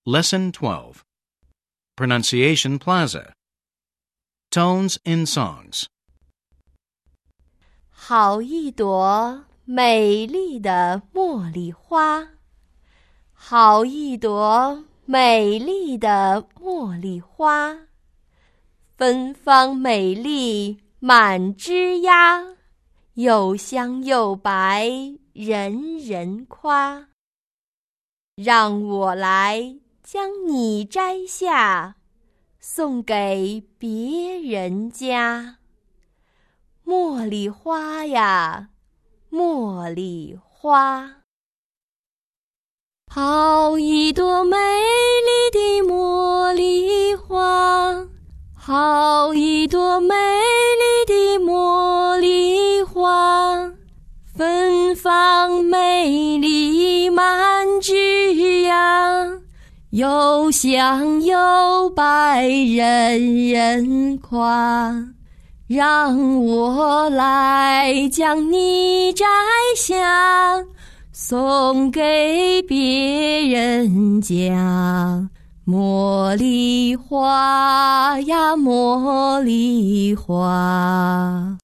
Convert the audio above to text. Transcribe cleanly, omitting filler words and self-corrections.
Lesson 12. Pronunciation Plaza. Tones in songs. 好一朵美丽的茉莉花，好一朵美丽的茉莉花，芬芳美丽满枝桠，又香又白人人夸。让我来将你摘下，送给别人家。茉莉花呀，茉莉花，好一朵美丽的茉莉花，好一朵美丽的茉莉花，芬芳美丽满枝桠，又香又白人人夸。让我来将你摘下，送给别人家。茉莉花呀，茉莉花。